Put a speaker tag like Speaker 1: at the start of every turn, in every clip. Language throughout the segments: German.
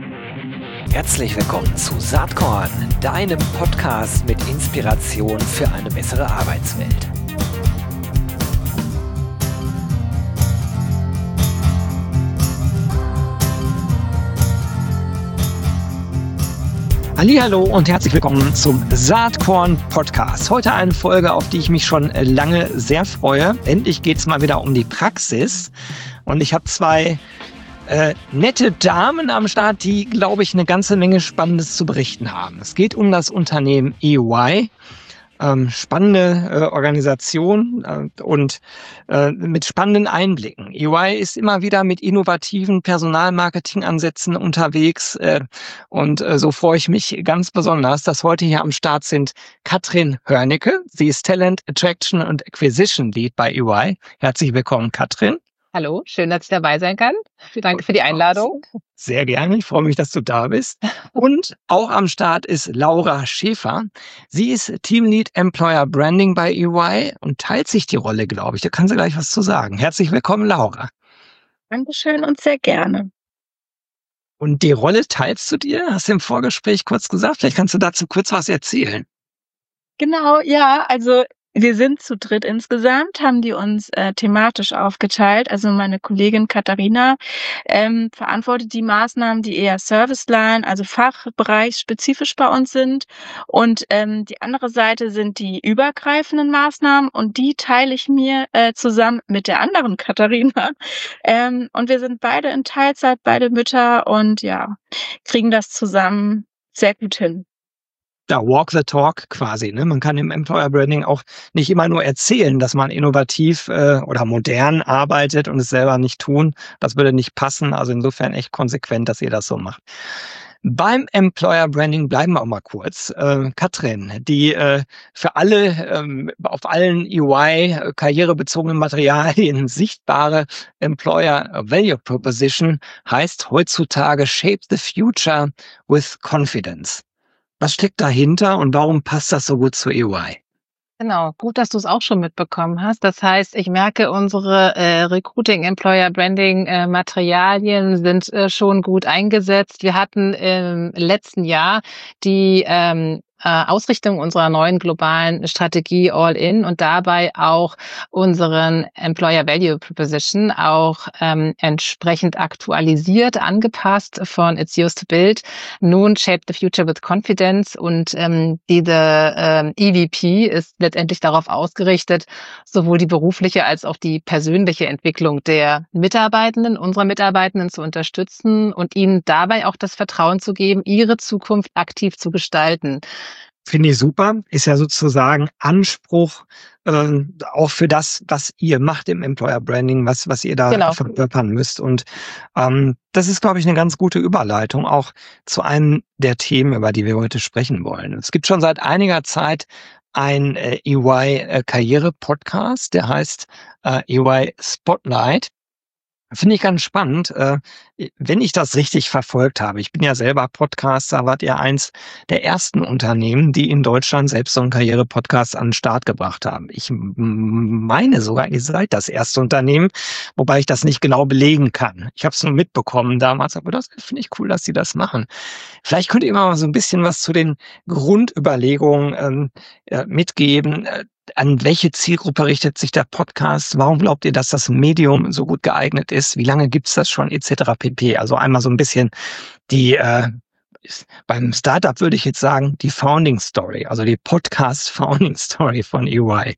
Speaker 1: Herzlich willkommen zu Saatkorn, deinem Podcast mit Inspiration für eine bessere Arbeitswelt. Hallihallo und herzlich willkommen zum Saatkorn Podcast. Heute eine Folge, auf die ich mich schon lange sehr freue. Endlich geht es mal wieder um die Praxis und ich habe zwei nette Damen am Start, die, glaube ich, eine ganze Menge Spannendes zu berichten haben. Es geht um das Unternehmen EY, spannende Organisation und mit spannenden Einblicken. EY ist immer wieder mit innovativen Personalmarketing-Ansätzen unterwegs und so freue ich mich ganz besonders, dass heute hier am Start sind Katrin Hörnicke. Sie ist Talent Attraction und Acquisition Lead bei EY. Herzlich willkommen, Katrin.
Speaker 2: Hallo, schön, dass ich dabei sein kann. Danke für die Einladung.
Speaker 1: Sehr gerne, ich freue mich, dass du da bist. Und auch am Start ist Laura Schäfer. Sie ist Teamlead Employer Branding bei EY und teilt sich die Rolle, glaube ich. Da kann sie gleich was zu sagen. Herzlich willkommen, Laura.
Speaker 3: Dankeschön und sehr gerne.
Speaker 1: Und die Rolle teilst du dir? Hast du im Vorgespräch kurz gesagt? Vielleicht kannst du dazu kurz was erzählen.
Speaker 3: Genau, ja, also wir sind zu dritt insgesamt, haben die uns thematisch aufgeteilt. Also meine Kollegin Katharina verantwortet die Maßnahmen, die eher Serviceline, also fachbereichsspezifisch bei uns sind. Und die andere Seite sind die übergreifenden Maßnahmen und die teile ich mir zusammen mit der anderen Katharina. Und wir sind beide in Teilzeit, beide Mütter und ja, kriegen das zusammen sehr gut hin.
Speaker 1: Ja, walk the talk quasi. Ne? Man kann im Employer Branding auch nicht immer nur erzählen, dass man innovativ oder modern arbeitet und es selber nicht tun. Das würde nicht passen. Also insofern echt konsequent, dass ihr das so macht. Beim Employer Branding bleiben wir auch mal kurz. Katrin, die für alle auf allen EY karrierebezogenen Materialien sichtbare Employer Value Proposition heißt heutzutage Shape the Future with Confidence. Was steckt dahinter und warum passt das so gut zu EY?
Speaker 2: Genau, gut, dass du es auch schon mitbekommen hast. Das heißt, ich merke, unsere Recruiting, Employer Branding Materialien sind schon gut eingesetzt. Wir hatten im letzten Jahr die Ausrichtung unserer neuen globalen Strategie All-In und dabei auch unseren Employer Value Proposition auch entsprechend aktualisiert, angepasst von It's Used to Build, nun Shape the Future with Confidence und diese EVP ist letztendlich darauf ausgerichtet, sowohl die berufliche als auch die persönliche Entwicklung der Mitarbeitenden, unserer Mitarbeitenden zu unterstützen und ihnen dabei auch das Vertrauen zu geben, ihre Zukunft aktiv zu gestalten.
Speaker 1: Finde ich super. Ist ja sozusagen Anspruch auch für das, was ihr macht im Employer Branding, was ihr da verkörpern müsst. Und das ist, glaube ich, eine ganz gute Überleitung auch zu einem der Themen, über die wir heute sprechen wollen. Es gibt schon seit einiger Zeit ein EY-Karriere-Podcast, der heißt EY Spotlight. Finde ich ganz spannend, wenn ich das richtig verfolgt habe. Ich bin ja selber Podcaster, wart ihr eins der ersten Unternehmen, die in Deutschland selbst so einen Karriere-Podcast an den Start gebracht haben. Ich meine sogar, ihr seid das erste Unternehmen, wobei ich das nicht genau belegen kann. Ich habe es nur mitbekommen damals, aber das finde ich cool, dass sie das machen. Vielleicht könnt ihr mal so ein bisschen was zu den Grundüberlegungen mitgeben. An welche Zielgruppe richtet sich der Podcast? Warum glaubt ihr, dass das Medium so gut geeignet ist? Wie lange gibt's das schon etc. pp. Also einmal so ein bisschen die, beim Startup würde ich jetzt sagen, die Founding Story, also die Podcast Founding Story von EY.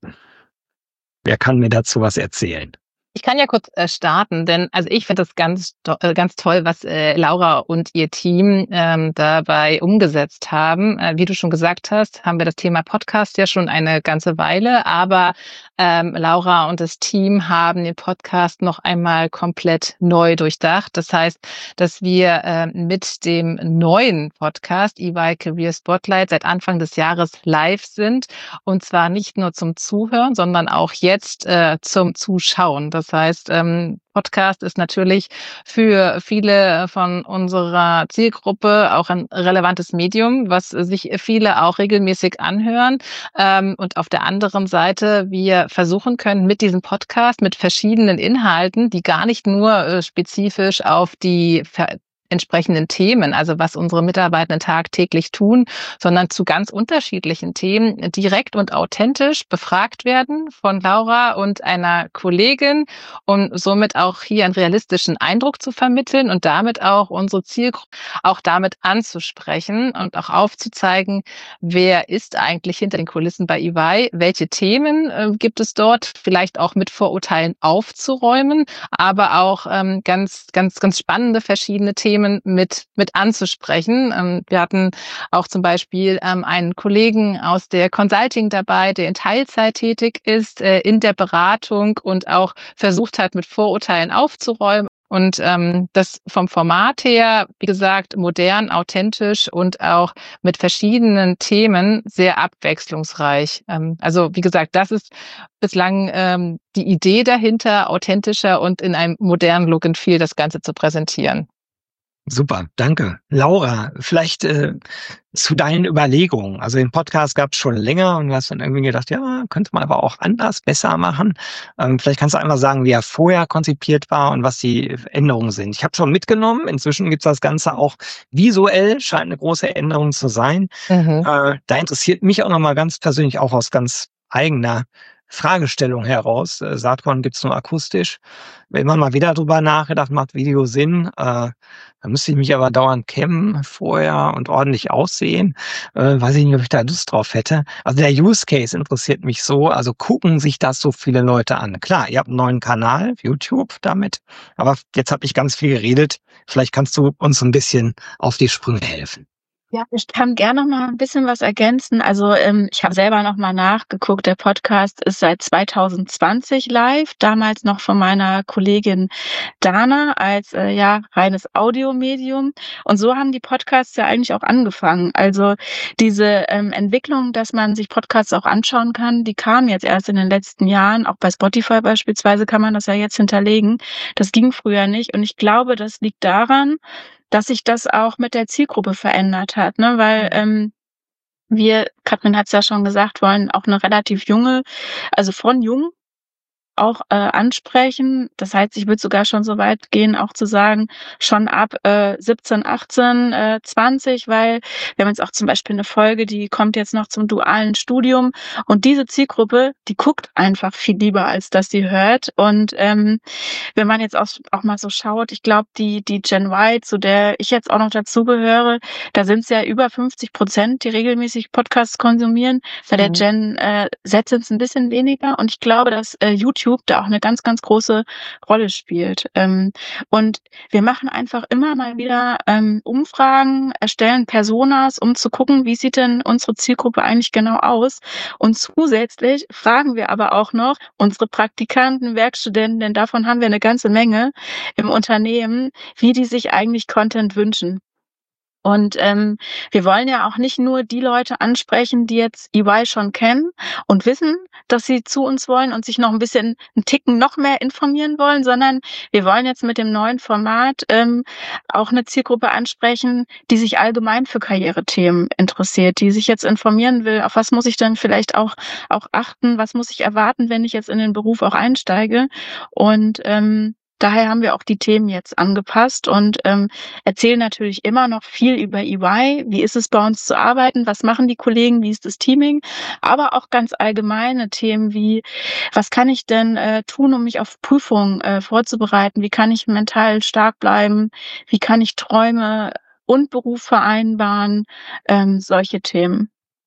Speaker 1: Wer kann mir dazu was erzählen?
Speaker 2: Ich kann ja kurz starten, denn also ich finde das ganz toll, was Laura und ihr Team dabei umgesetzt haben. Wie du schon gesagt hast, haben wir das Thema Podcast ja schon eine ganze Weile, aber Laura und das Team haben den Podcast noch einmal komplett neu durchdacht. Das heißt, dass wir mit dem neuen Podcast EY Career Spotlight seit Anfang des Jahres live sind und zwar nicht nur zum Zuhören, sondern auch jetzt zum Zuschauen. Das heißt, Podcast ist natürlich für viele von unserer Zielgruppe auch ein relevantes Medium, was sich viele auch regelmäßig anhören. Und auf der anderen Seite, wir versuchen können mit diesem Podcast, mit verschiedenen Inhalten, die gar nicht nur spezifisch auf die entsprechenden Themen, also was unsere Mitarbeitenden tagtäglich tun, sondern zu ganz unterschiedlichen Themen direkt und authentisch befragt werden von Laura und einer Kollegin, um somit auch hier einen realistischen Eindruck zu vermitteln und damit auch unsere Zielgruppe auch damit anzusprechen und auch aufzuzeigen, wer ist eigentlich hinter den Kulissen bei EY, welche Themen gibt es dort, vielleicht auch mit Vorurteilen aufzuräumen, aber auch ganz spannende verschiedene Themen mit anzusprechen. Wir hatten auch zum Beispiel einen Kollegen aus der Consulting dabei, der in Teilzeit tätig ist, in der Beratung und auch versucht hat, mit Vorurteilen aufzuräumen. Und das vom Format her, wie gesagt, modern, authentisch und auch mit verschiedenen Themen sehr abwechslungsreich. Also wie gesagt, das ist bislang die Idee dahinter, authentischer und in einem modernen Look and Feel das Ganze zu präsentieren.
Speaker 1: Super, danke. Laura, vielleicht zu deinen Überlegungen. Also den Podcast gab es schon länger und du hast dann irgendwie gedacht, ja, könnte man aber auch anders, besser machen. Vielleicht kannst du einmal sagen, wie er vorher konzipiert war und was die Änderungen sind. Ich habe schon mitgenommen, inzwischen gibt es das Ganze auch visuell, scheint eine große Änderung zu sein. Da interessiert mich auch nochmal ganz persönlich, auch aus ganz eigener Fragestellung heraus. Saatkorn gibt's nur akustisch. Immer mal wieder drüber nachgedacht, macht Video Sinn. Da müsste ich mich aber dauernd kämmen vorher und ordentlich aussehen. Weiß ich nicht, ob ich da Lust drauf hätte. Also der Use Case interessiert mich so. Also gucken sich das so viele Leute an. Klar, ihr habt einen neuen Kanal, YouTube damit. Aber jetzt habe ich ganz viel geredet. Vielleicht kannst du uns ein bisschen auf die Sprünge helfen.
Speaker 3: Ja, ich kann gerne noch mal ein bisschen was ergänzen. Also ich habe selber noch mal nachgeguckt. Der Podcast ist seit 2020 live, damals noch von meiner Kollegin Dana als reines Audiomedium. Und so haben die Podcasts ja eigentlich auch angefangen. Also diese Entwicklung, dass man sich Podcasts auch anschauen kann, die kam jetzt erst in den letzten Jahren. Auch bei Spotify beispielsweise kann man das ja jetzt hinterlegen. Das ging früher nicht. Und ich glaube, das liegt daran, dass sich das auch mit der Zielgruppe verändert hat, ne? Weil wir, Katrin hat es ja schon gesagt, wollen auch eine relativ junge, also von jung auch ansprechen. Das heißt, ich würde sogar schon so weit gehen, auch zu sagen, schon ab 17, 18, 20, weil wir haben jetzt auch zum Beispiel eine Folge, die kommt jetzt noch zum dualen Studium und diese Zielgruppe, die guckt einfach viel lieber, als dass sie hört. Und wenn man jetzt auch mal so schaut, ich glaube, die Gen Y, zu der ich jetzt auch noch dazugehöre, da sind es ja über 50%, die regelmäßig Podcasts konsumieren. Bei der Gen Z sind es ein bisschen weniger und ich glaube, dass YouTube da auch eine ganz, ganz große Rolle spielt. Und wir machen einfach immer mal wieder Umfragen, erstellen Personas, um zu gucken, wie sieht denn unsere Zielgruppe eigentlich genau aus. Und zusätzlich fragen wir aber auch noch unsere Praktikanten, Werkstudenten, denn davon haben wir eine ganze Menge im Unternehmen, wie die sich eigentlich Content wünschen. Und wir wollen ja auch nicht nur die Leute ansprechen, die jetzt EY schon kennen und wissen, dass sie zu uns wollen und sich noch einen Ticken noch mehr informieren wollen, sondern wir wollen jetzt mit dem neuen Format auch eine Zielgruppe ansprechen, die sich allgemein für Karrierethemen interessiert, die sich jetzt informieren will, auf was muss ich denn vielleicht auch achten, was muss ich erwarten, wenn ich jetzt in den Beruf auch einsteige. Und daher haben wir auch die Themen jetzt angepasst und erzählen natürlich immer noch viel über EY. Wie ist es bei uns zu arbeiten? Was machen die Kollegen? Wie ist das Teaming? Aber auch ganz allgemeine Themen wie, was kann ich denn tun, um mich auf Prüfungen vorzubereiten? Wie kann ich mental stark bleiben? Wie kann ich Träume und Beruf vereinbaren? Solche Themen.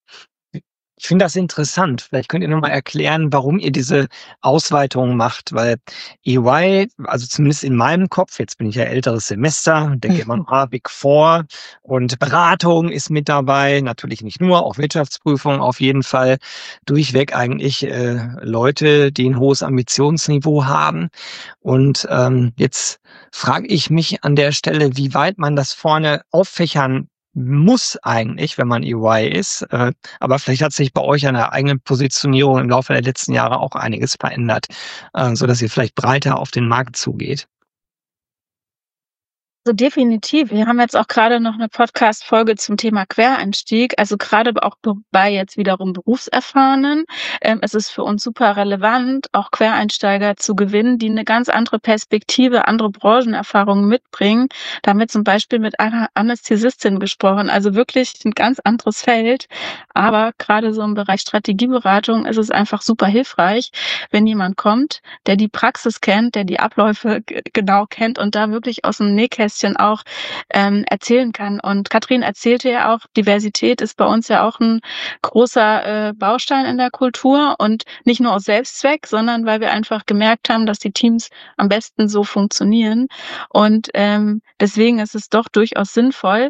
Speaker 1: Ich finde das interessant. Vielleicht könnt ihr noch mal erklären, warum ihr diese Ausweitung macht, weil EY, also zumindest in meinem Kopf, jetzt bin ich ja älteres Semester, denke immer noch, Big Four und Beratung ist mit dabei, natürlich nicht nur, auch Wirtschaftsprüfung auf jeden Fall, durchweg eigentlich Leute, die ein hohes Ambitionsniveau haben. Und jetzt frage ich mich an der Stelle, wie weit man das vorne auffächern muss eigentlich, wenn man EY ist. Aber vielleicht hat sich bei euch an der eigenen Positionierung im Laufe der letzten Jahre auch einiges verändert, so dass ihr vielleicht breiter auf den Markt zugeht.
Speaker 3: So definitiv. Wir haben jetzt auch gerade noch eine Podcast-Folge zum Thema Quereinstieg. Also gerade auch bei jetzt wiederum Berufserfahrenen. Es ist für uns super relevant, auch Quereinsteiger zu gewinnen, die eine ganz andere Perspektive, andere Branchenerfahrungen mitbringen. Da haben wir zum Beispiel mit einer Anästhesistin gesprochen. Also wirklich ein ganz anderes Feld. Aber gerade so im Bereich Strategieberatung ist es einfach super hilfreich, wenn jemand kommt, der die Praxis kennt, der die Abläufe genau kennt und da wirklich aus dem Nähkästchen auch erzählen kann. Und Katrin erzählte ja auch, Diversität ist bei uns ja auch ein großer Baustein in der Kultur und nicht nur aus Selbstzweck, sondern weil wir einfach gemerkt haben, dass die Teams am besten so funktionieren. Und deswegen ist es doch durchaus sinnvoll,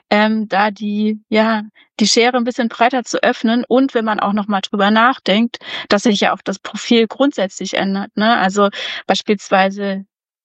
Speaker 3: da die Schere ein bisschen breiter zu öffnen und wenn man auch noch mal drüber nachdenkt, dass sich ja auch das Profil grundsätzlich ändert, ne? Also beispielsweise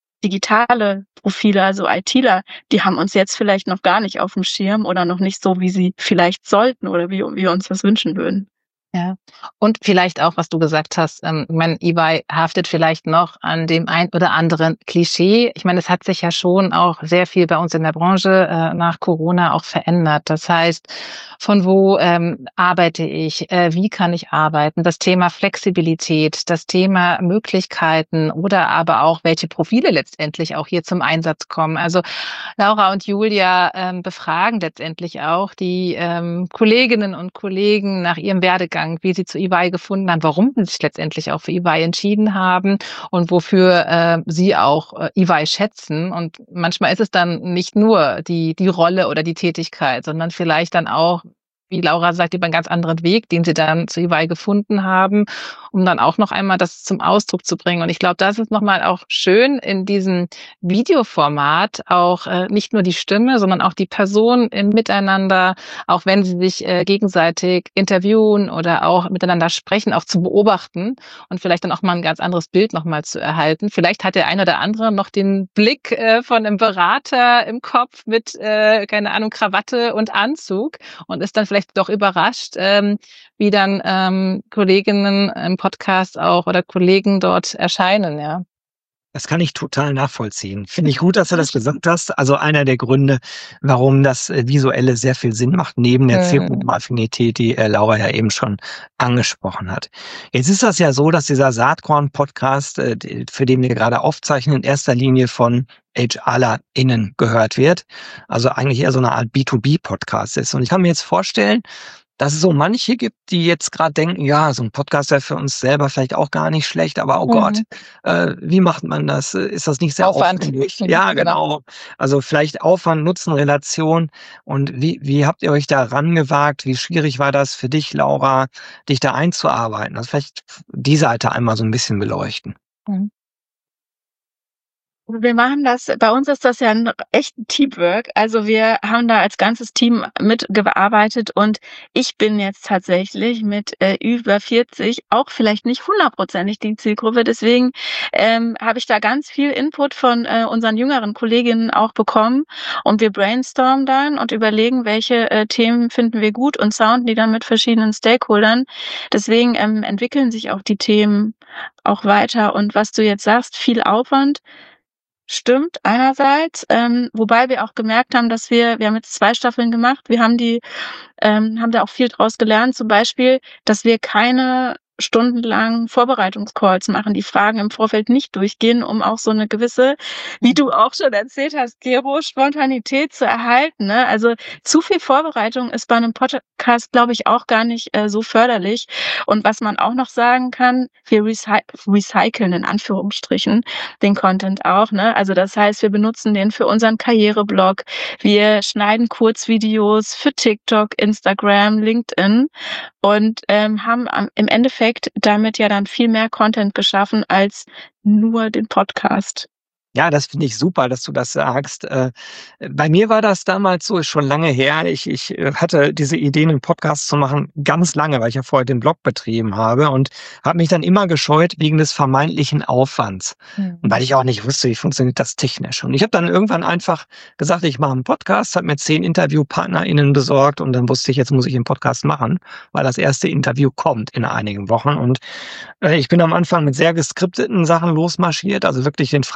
Speaker 3: digitale Profile, also ITler, die haben uns jetzt vielleicht noch gar nicht auf dem Schirm oder noch nicht so, wie sie vielleicht sollten oder wie wir uns das wünschen würden.
Speaker 2: Ja. Und vielleicht auch, was du gesagt hast, ich meine, EY haftet vielleicht noch an dem ein oder anderen Klischee. Ich meine, es hat sich ja schon auch sehr viel bei uns in der Branche nach Corona auch verändert. Das heißt, von wo arbeite ich, wie kann ich arbeiten, das Thema Flexibilität, das Thema Möglichkeiten oder aber auch, welche Profile letztendlich auch hier zum Einsatz kommen. Also Laura und Julia befragen letztendlich auch die Kolleginnen und Kollegen nach ihrem Werdegang, wie sie zu EY gefunden haben, warum sie sich letztendlich auch für EY entschieden haben und wofür sie auch EY schätzen. Und manchmal ist es dann nicht nur die Rolle oder die Tätigkeit, sondern vielleicht dann auch, wie Laura sagt, über einen ganz anderen Weg, den sie dann zu EY gefunden haben, um dann auch noch einmal das zum Ausdruck zu bringen. Und ich glaube, das ist nochmal auch schön in diesem Videoformat, auch nicht nur die Stimme, sondern auch die Person im Miteinander, auch wenn sie sich gegenseitig interviewen oder auch miteinander sprechen, auch zu beobachten und vielleicht dann auch mal ein ganz anderes Bild nochmal zu erhalten. Vielleicht hat der ein oder andere noch den Blick von einem Berater im Kopf mit, keine Ahnung, Krawatte und Anzug und ist dann vielleicht doch überrascht, wie dann Kolleginnen im Podcast auch oder Kollegen dort erscheinen, ja.
Speaker 1: Das kann ich total nachvollziehen. Finde ich gut, dass du das gesagt hast. Also einer der Gründe, warum das Visuelle sehr viel Sinn macht, neben der Zielgruppenaffinität, die Laura ja eben schon angesprochen hat. Jetzt ist das ja so, dass dieser Saatkorn-Podcast, für den wir gerade aufzeichnen, in erster Linie von HRlerInnen gehört wird. Also eigentlich eher so eine Art B2B-Podcast ist. Und ich kann mir jetzt vorstellen, dass es so manche gibt, die jetzt gerade denken, ja, so ein Podcast wäre für uns selber vielleicht auch gar nicht schlecht, aber oh Gott, wie macht man das? Ist das nicht sehr aufwendig? Ja, genau. Also vielleicht Aufwand, Nutzen, Relation. Und wie habt ihr euch da rangewagt? Wie schwierig war das für dich, Laura, dich da einzuarbeiten? Also vielleicht die Seite einmal so ein bisschen beleuchten.
Speaker 3: Wir machen das, bei uns ist das ja ein echten Teamwork. Also wir haben da als ganzes Team mitgearbeitet und ich bin jetzt tatsächlich mit über 40 auch vielleicht nicht 100%ig die Zielgruppe. Deswegen habe ich da ganz viel Input von unseren jüngeren Kolleginnen auch bekommen und wir brainstormen dann und überlegen, welche Themen finden wir gut und sounden die dann mit verschiedenen Stakeholdern. Deswegen entwickeln sich auch die Themen auch weiter und was du jetzt sagst, viel Aufwand. Stimmt, einerseits, wobei wir auch gemerkt haben, dass wir haben jetzt 2 Staffeln gemacht. Wir haben haben da auch viel draus gelernt, zum Beispiel, dass wir keine stundenlangen Vorbereitungscalls machen, die Fragen im Vorfeld nicht durchgehen, um auch so eine gewisse, wie du auch schon erzählt hast, Gero, Spontanität zu erhalten, ne? Also zu viel Vorbereitung ist bei einem Podcast, glaube ich, auch gar nicht so förderlich. Und was man auch noch sagen kann, wir recyceln in Anführungsstrichen den Content auch, ne? Also das heißt, wir benutzen den für unseren Karriereblog, wir schneiden Kurzvideos für TikTok, Instagram, LinkedIn und haben im Endeffekt damit ja dann viel mehr Content geschaffen als nur den Podcast.
Speaker 1: Ja, das finde ich super, dass du das sagst. Bei mir war das damals so, ist schon lange her. Ich hatte diese Idee, einen Podcast zu machen, ganz lange, weil ich ja vorher den Blog betrieben habe und habe mich dann immer gescheut wegen des vermeintlichen Aufwands. Und weil ich auch nicht wusste, wie funktioniert das technisch. Und ich habe dann irgendwann einfach gesagt, ich mache einen Podcast, habe mir 10 InterviewpartnerInnen besorgt und dann wusste ich, jetzt muss ich einen Podcast machen, weil das erste Interview kommt in einigen Wochen. Und ich bin am Anfang mit sehr geskripteten Sachen losmarschiert, also wirklich den Fragekatalog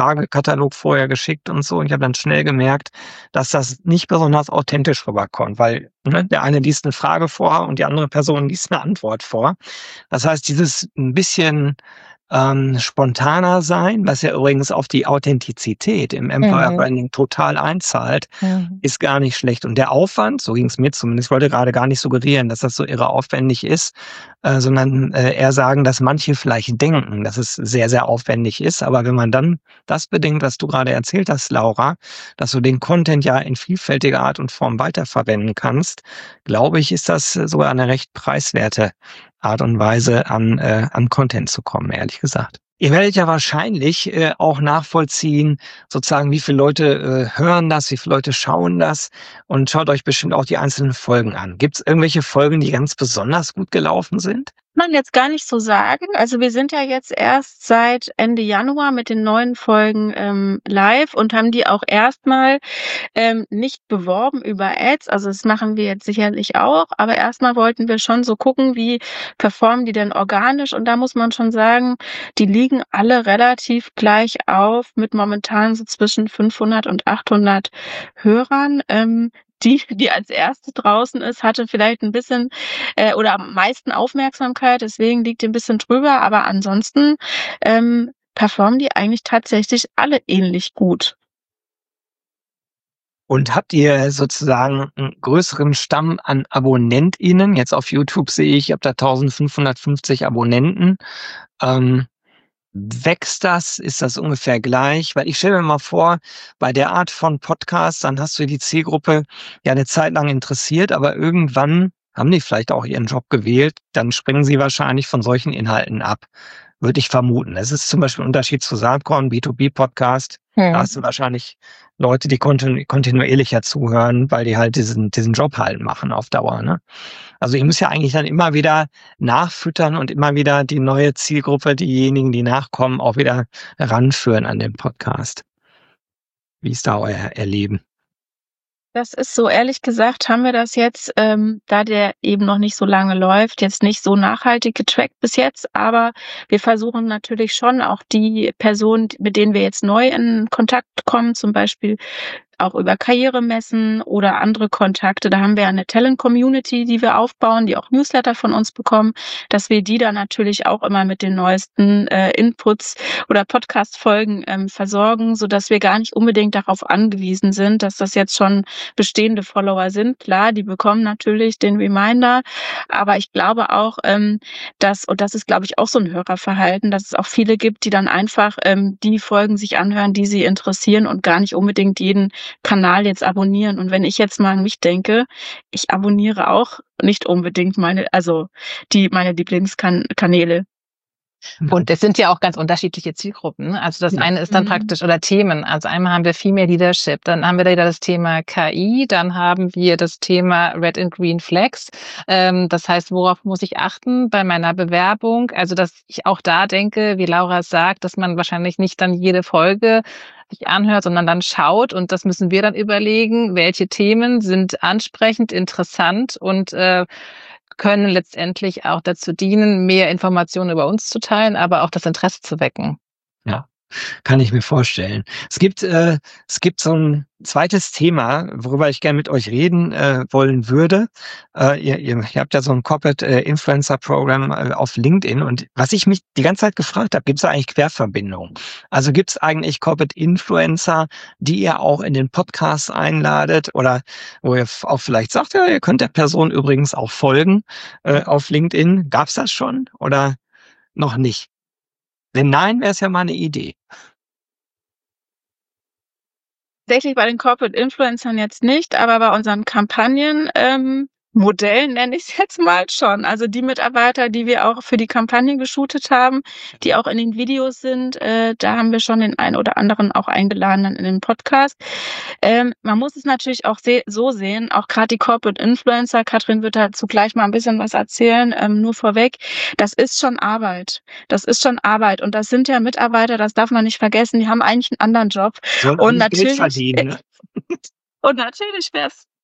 Speaker 1: Fragenkatalog vorher geschickt und so. Und ich habe dann schnell gemerkt, dass das nicht besonders authentisch rüberkommt, weil der eine liest eine Frage vor und die andere Person liest eine Antwort vor. Das heißt, dieses ein bisschen spontaner sein, was ja übrigens auf die Authentizität im Employer Branding total einzahlt, ist gar nicht schlecht. Und der Aufwand, so ging es mir zumindest, ich wollte gerade gar nicht suggerieren, dass das so irre aufwendig ist, sondern eher sagen, dass manche vielleicht denken, dass es sehr, sehr aufwendig ist. Aber wenn man dann das bedenkt, was du gerade erzählt hast, Laura, dass du den Content ja in vielfältiger Art und Form weiterverwenden kannst, glaube ich, ist das sogar eine recht preiswerte Art und Weise an Content zu kommen, ehrlich gesagt. Ihr werdet ja wahrscheinlich auch nachvollziehen, sozusagen, wie viele Leute hören das, wie viele Leute schauen das und schaut euch bestimmt auch die einzelnen Folgen an. Gibt es irgendwelche Folgen, die ganz besonders gut gelaufen sind?
Speaker 3: Man jetzt gar nicht so sagen. Also wir sind ja jetzt erst seit Ende Januar mit den neuen Folgen live und haben die auch erstmal nicht beworben über Ads. Also das machen wir jetzt sicherlich auch, aber erstmal wollten wir schon so gucken, wie performen die denn organisch, und da muss man schon sagen, die liegen alle relativ gleich auf mit momentan so zwischen 500 und 800 Hörern. Die als erste draußen ist, hatte vielleicht ein bisschen oder am meisten Aufmerksamkeit, deswegen liegt die ein bisschen drüber, aber ansonsten performen die eigentlich tatsächlich alle ähnlich gut.
Speaker 1: Und habt ihr sozusagen einen größeren Stamm an AbonnentInnen? Jetzt auf YouTube sehe ich, ihr habt da 1550 Abonnenten. Wächst das? Ist das ungefähr gleich? Weil ich stelle mir mal vor, bei der Art von Podcast, dann hast du die Zielgruppe ja eine Zeit lang interessiert, aber irgendwann haben die vielleicht auch ihren Job gewählt, dann springen sie wahrscheinlich von solchen Inhalten ab, würde ich vermuten. Es ist zum Beispiel ein Unterschied zu Saatkorn, B2B-Podcast. Da hast du wahrscheinlich Leute, die kontinuierlicher zuhören, weil die halt diesen Job halt machen auf Dauer, ne? Also ich muss ja eigentlich dann immer wieder nachfüttern und immer wieder die neue Zielgruppe, diejenigen, die nachkommen, auch wieder ranführen an den Podcast. Wie ist da euer Erleben?
Speaker 3: Das ist so, ehrlich gesagt, haben wir das jetzt, da der eben noch nicht so lange läuft, jetzt nicht so nachhaltig getrackt bis jetzt, aber wir versuchen natürlich schon auch die Personen, mit denen wir jetzt neu in Kontakt kommen, zum Beispiel auch über Karrieremessen oder andere Kontakte. Da haben wir eine Talent-Community, die wir aufbauen, die auch Newsletter von uns bekommen, dass wir die dann natürlich auch immer mit den neuesten Inputs oder Podcast-Folgen versorgen, sodass wir gar nicht unbedingt darauf angewiesen sind, dass das jetzt schon bestehende Follower sind. Klar, die bekommen natürlich den Reminder, aber ich glaube auch, und das ist, glaube ich, auch so ein Hörerverhalten, dass es auch viele gibt, die dann einfach die Folgen sich anhören, die sie interessieren und gar nicht unbedingt jeden Kanal jetzt abonnieren. Und wenn ich jetzt mal an mich denke, ich abonniere auch nicht unbedingt meine Lieblingskanäle.
Speaker 2: Und es sind ja auch ganz unterschiedliche Zielgruppen. Also das eine ist dann praktisch, oder Themen. Also einmal haben wir Female Leadership, dann haben wir da wieder das Thema KI, dann haben wir das Thema Red and Green Flags. Das heißt, worauf muss ich achten bei meiner Bewerbung? Also dass ich auch da denke, wie Laura sagt, dass man wahrscheinlich nicht dann jede Folge sich anhört, sondern dann schaut, und das müssen wir dann überlegen, welche Themen sind ansprechend, interessant und können letztendlich auch dazu dienen, mehr Informationen über uns zu teilen, aber auch das Interesse zu wecken.
Speaker 1: Ja, kann ich mir vorstellen. Es gibt so ein zweites Thema, worüber ich gerne mit euch reden wollen würde. Ihr habt ja so ein Corporate Influencer Program auf LinkedIn, und was ich mich die ganze Zeit gefragt habe, gibt es da eigentlich Querverbindungen? Also gibt es eigentlich Corporate Influencer, die ihr auch in den Podcast einladet, oder wo ihr auch vielleicht sagt, ja, ihr könnt der Person übrigens auch folgen auf LinkedIn? Gab es das schon oder noch nicht? Wenn nein, wäre es ja mal eine Idee.
Speaker 3: Tatsächlich bei den Corporate Influencern jetzt nicht, aber bei unseren Kampagnen Modell nenne ich es jetzt mal schon. Also die Mitarbeiter, die wir auch für die Kampagne geshootet haben, die auch in den Videos sind, da haben wir schon den einen oder anderen auch eingeladen dann in den Podcast. Man muss es natürlich auch so sehen, auch gerade die Corporate Influencer, Katrin wird dazu gleich mal ein bisschen was erzählen, nur vorweg, das ist schon Arbeit. Das ist schon Arbeit, und das sind ja Mitarbeiter, das darf man nicht vergessen, die haben eigentlich einen anderen Job.
Speaker 1: Sollen
Speaker 3: Und
Speaker 1: nicht Geld
Speaker 3: natürlich
Speaker 1: verdienen, ne?
Speaker 3: Und natürlich wäre es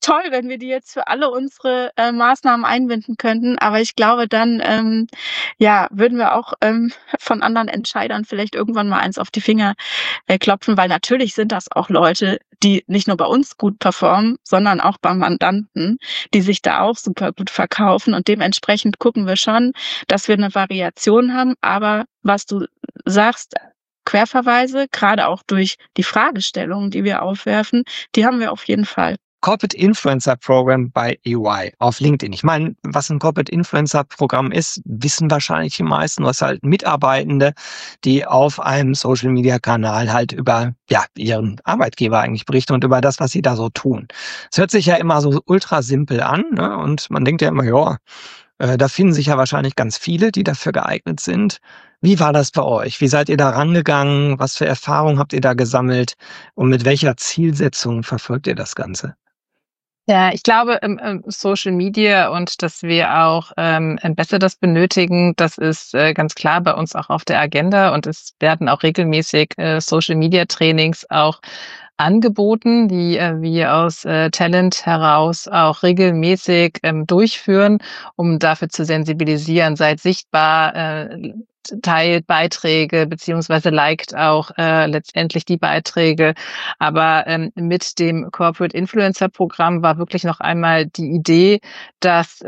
Speaker 3: toll, wenn wir die jetzt für alle unsere Maßnahmen einbinden könnten. Aber ich glaube, dann würden wir auch von anderen Entscheidern vielleicht irgendwann mal eins auf die Finger klopfen, weil natürlich sind das auch Leute, die nicht nur bei uns gut performen, sondern auch beim Mandanten, die sich da auch super gut verkaufen. Und dementsprechend gucken wir schon, dass wir eine Variation haben. Aber was du sagst, Querverweise, gerade auch durch die Fragestellungen, die wir aufwerfen, die haben wir auf jeden Fall.
Speaker 1: Corporate Influencer Program bei EY auf LinkedIn. Ich meine, was ein Corporate Influencer Programm ist, wissen wahrscheinlich die meisten. Was halt Mitarbeitende, die auf einem Social Media Kanal halt über ihren Arbeitgeber eigentlich berichten und über das, was sie da so tun. Es hört sich ja immer so ultra simpel an, ne? Und man denkt ja immer, da finden sich ja wahrscheinlich ganz viele, die dafür geeignet sind. Wie war das bei euch? Wie seid ihr da rangegangen? Was für Erfahrungen habt ihr da gesammelt? Und mit welcher Zielsetzung verfolgt ihr das Ganze?
Speaker 2: Ja, ich glaube, Social Media und dass wir auch Ambassadors benötigen, das ist ganz klar bei uns auch auf der Agenda, und es werden auch regelmäßig Social Media Trainings auch angeboten, die wir aus Talent heraus auch regelmäßig durchführen, um dafür zu sensibilisieren. Seid sichtbar, teilt Beiträge beziehungsweise liked auch letztendlich die Beiträge. Aber mit dem Corporate Influencer Programm war wirklich noch einmal die Idee, dass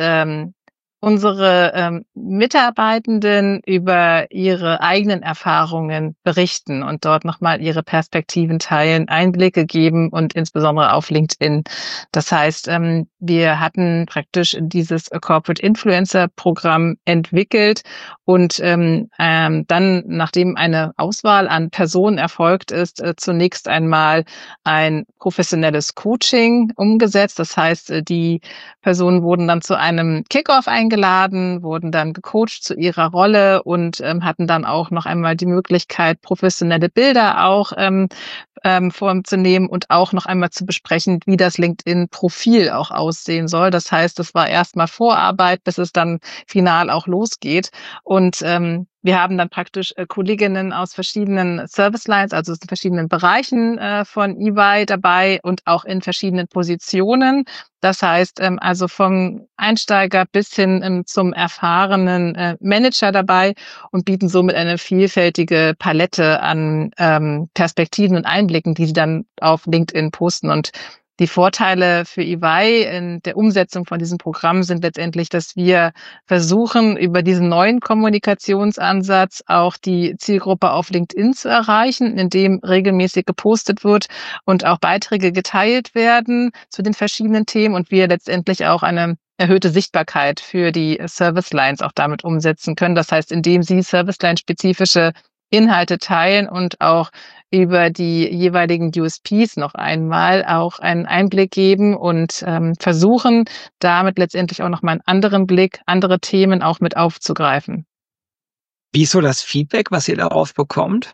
Speaker 2: unsere Mitarbeitenden über ihre eigenen Erfahrungen berichten und dort nochmal ihre Perspektiven teilen, Einblicke geben, und insbesondere auf LinkedIn. Das heißt, wir hatten praktisch dieses Corporate Influencer Programm entwickelt und dann, nachdem eine Auswahl an Personen erfolgt ist, zunächst einmal ein professionelles Coaching umgesetzt. Das heißt, die Personen wurden dann zu einem Kickoff eingeladen, wurden dann gecoacht zu ihrer Rolle und hatten dann auch noch einmal die Möglichkeit, professionelle Bilder auch vorzunehmen und auch noch einmal zu besprechen, wie das LinkedIn-Profil auch aussehen soll. Das heißt, das war erstmal Vorarbeit, bis es dann final auch losgeht. Und wir haben dann praktisch Kolleginnen aus verschiedenen Service Lines, also aus den verschiedenen Bereichen von EY dabei und auch in verschiedenen Positionen. Das heißt, also vom Einsteiger bis hin zum erfahrenen Manager dabei, und bieten somit eine vielfältige Palette an Perspektiven und Einblicken, die sie dann auf LinkedIn posten. Und die Vorteile für EY in der Umsetzung von diesem Programm sind letztendlich, dass wir versuchen, über diesen neuen Kommunikationsansatz auch die Zielgruppe auf LinkedIn zu erreichen, indem regelmäßig gepostet wird und auch Beiträge geteilt werden zu den verschiedenen Themen, und wir letztendlich auch eine erhöhte Sichtbarkeit für die Service Lines auch damit umsetzen können. Das heißt, indem sie Service Line spezifische Inhalte teilen und auch über die jeweiligen USPs noch einmal auch einen Einblick geben und versuchen, damit letztendlich auch noch mal einen anderen Blick, andere Themen auch mit aufzugreifen.
Speaker 1: Wie ist so das Feedback, was ihr darauf bekommt?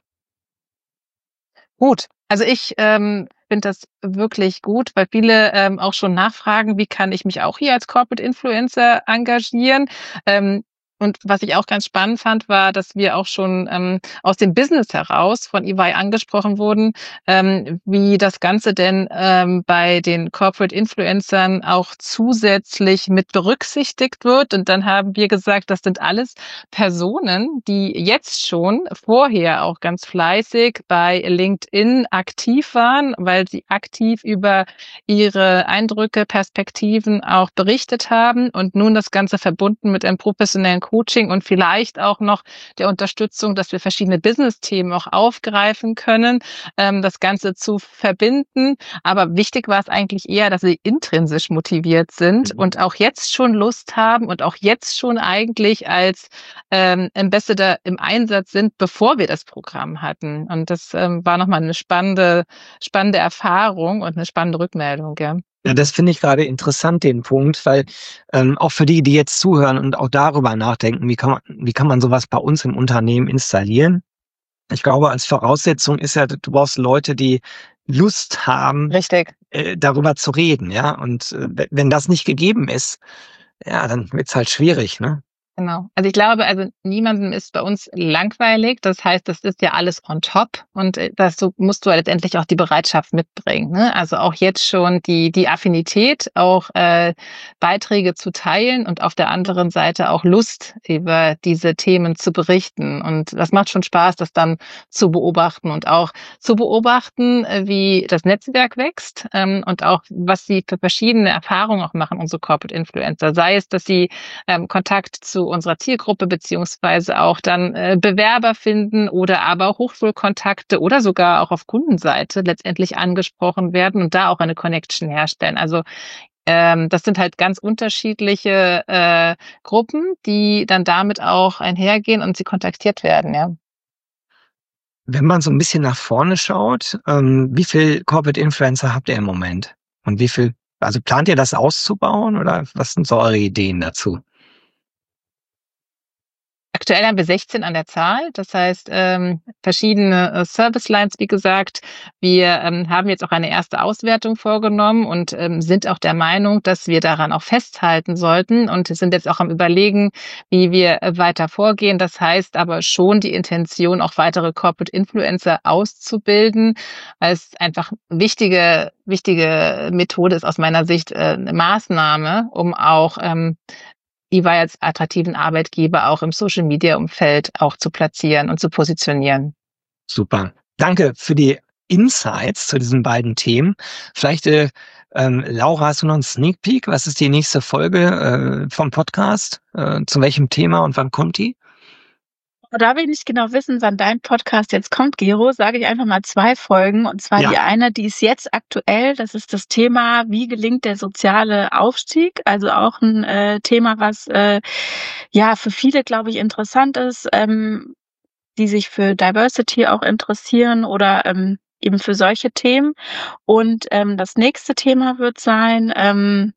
Speaker 2: Gut, also ich finde das wirklich gut, weil viele auch schon nachfragen, wie kann ich mich auch hier als Corporate Influencer engagieren? Und was ich auch ganz spannend fand, war, dass wir auch schon aus dem Business heraus von EY angesprochen wurden, wie das Ganze denn bei den Corporate Influencern auch zusätzlich mit berücksichtigt wird. Und dann haben wir gesagt, das sind alles Personen, die jetzt schon vorher auch ganz fleißig bei LinkedIn aktiv waren, weil sie aktiv über ihre Eindrücke, Perspektiven auch berichtet haben, und nun das Ganze verbunden mit einem professionellen Coaching und vielleicht auch noch der Unterstützung, dass wir verschiedene Business-Themen auch aufgreifen können, das Ganze zu verbinden. Aber wichtig war es eigentlich eher, dass sie intrinsisch motiviert sind und auch jetzt schon Lust haben und auch jetzt schon eigentlich als Ambassador im Einsatz sind, bevor wir das Programm hatten. Und das war nochmal eine spannende Erfahrung und eine spannende Rückmeldung, ja.
Speaker 1: Ja, das finde ich gerade interessant, den Punkt, weil auch für die jetzt zuhören und auch darüber nachdenken, wie kann man sowas bei uns im Unternehmen installieren? Ich glaube, als Voraussetzung ist ja, du brauchst Leute, die Lust haben,
Speaker 2: Richtig.
Speaker 1: Darüber zu reden, ja. Und wenn das nicht gegeben ist, ja, dann wird's halt schwierig, ne?
Speaker 2: Genau. Also ich glaube, niemandem ist bei uns langweilig. Das heißt, das ist ja alles on top und dazu musst du letztendlich auch die Bereitschaft mitbringen. Ne? Also auch jetzt schon die Affinität, auch Beiträge zu teilen und auf der anderen Seite auch Lust, über diese Themen zu berichten. Und das macht schon Spaß, das dann zu beobachten und auch zu beobachten, wie das Netzwerk wächst und auch, was sie für verschiedene Erfahrungen auch machen, unsere Corporate Influencer. Sei es, dass sie Kontakt zu unserer Zielgruppe beziehungsweise auch dann Bewerber finden oder aber auch Hochschulkontakte oder sogar auch auf Kundenseite letztendlich angesprochen werden und da auch eine Connection herstellen. Also das sind halt ganz unterschiedliche Gruppen, die dann damit auch einhergehen und sie kontaktiert werden, ja.
Speaker 1: Wenn man so ein bisschen nach vorne schaut, wie viel Corporate Influencer habt ihr im Moment? Und also plant ihr das auszubauen oder was sind so eure Ideen dazu?
Speaker 2: Aktuell haben wir 16 an der Zahl, das heißt verschiedene Service Lines, wie gesagt. Wir haben jetzt auch eine erste Auswertung vorgenommen und sind auch der Meinung, dass wir daran auch festhalten sollten und sind jetzt auch am Überlegen, wie wir weiter vorgehen. Das heißt aber schon die Intention, auch weitere Corporate Influencer auszubilden, weil es einfach wichtige Methode ist aus meiner Sicht, eine Maßnahme, um auch EY als attraktiven Arbeitgeber auch im Social-Media-Umfeld auch zu platzieren und zu positionieren.
Speaker 1: Super. Danke für die Insights zu diesen beiden Themen. Vielleicht, Laura, hast du noch einen Sneak Peek? Was ist die nächste Folge vom Podcast? Zu welchem Thema und wann kommt die?
Speaker 3: Da wir nicht genau wissen, wann dein Podcast jetzt kommt, Gero, sage ich einfach mal 2 Folgen. Und zwar
Speaker 1: Ja.
Speaker 3: die eine, die ist jetzt aktuell. Das ist das Thema, wie gelingt der soziale Aufstieg? Also auch ein Thema, was ja für viele, glaube ich, interessant ist, die sich für Diversity auch interessieren oder eben für solche Themen. Und das nächste Thema wird sein,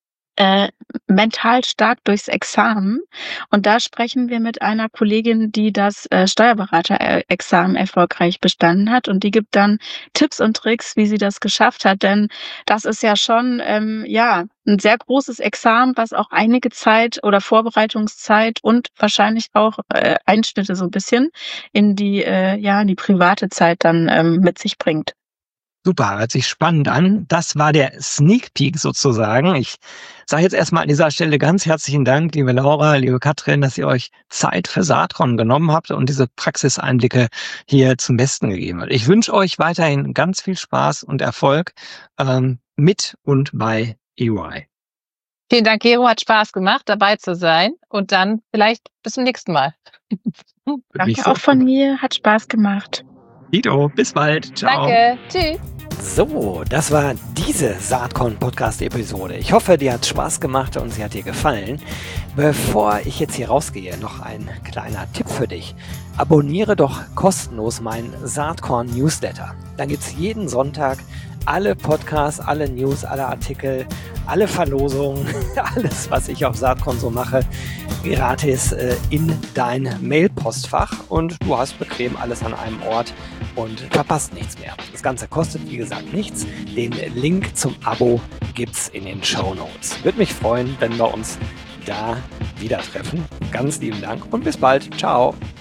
Speaker 3: mental stark durchs Examen. Und da sprechen wir mit einer Kollegin, die das Steuerberater-Examen erfolgreich bestanden hat. Und die gibt dann Tipps und Tricks, wie sie das geschafft hat. Denn das ist ja schon ja ein sehr großes Examen, was auch einige Zeit oder Vorbereitungszeit und wahrscheinlich auch Einschnitte so ein bisschen in die in die private Zeit dann mit sich bringt.
Speaker 1: Super, hört sich spannend an. Das war der Sneak Peek sozusagen. Ich sage jetzt erstmal an dieser Stelle ganz herzlichen Dank, liebe Laura, liebe Katrin, dass ihr euch Zeit für Saatkorn genommen habt und diese Praxiseinblicke hier zum Besten gegeben habt. Ich wünsche euch weiterhin ganz viel Spaß und Erfolg mit und bei EY.
Speaker 2: Vielen Dank, Gero, hat Spaß gemacht, dabei zu sein und dann vielleicht bis zum nächsten Mal.
Speaker 3: Danke auch von mir, hat Spaß gemacht.
Speaker 1: Dito, bis bald. Ciao.
Speaker 2: Danke, tschüss.
Speaker 1: So, das war diese Saatkorn-Podcast-Episode. Ich hoffe, dir hat Spaß gemacht und sie hat dir gefallen. Bevor ich jetzt hier rausgehe, noch ein kleiner Tipp für dich. Abonniere doch kostenlos meinen Saatkorn-Newsletter. Dann gibt es jeden Sonntag alle Podcasts, alle News, alle Artikel, alle Verlosungen, alles, was ich auf Saatkorn so mache, gratis in dein Mailpostfach und du hast bequem alles an einem Ort und verpasst nichts mehr. Das Ganze kostet, wie gesagt, nichts. Den Link zum Abo gibt's in den Shownotes. Würde mich freuen, wenn wir uns da wieder treffen. Ganz lieben Dank und bis bald. Ciao.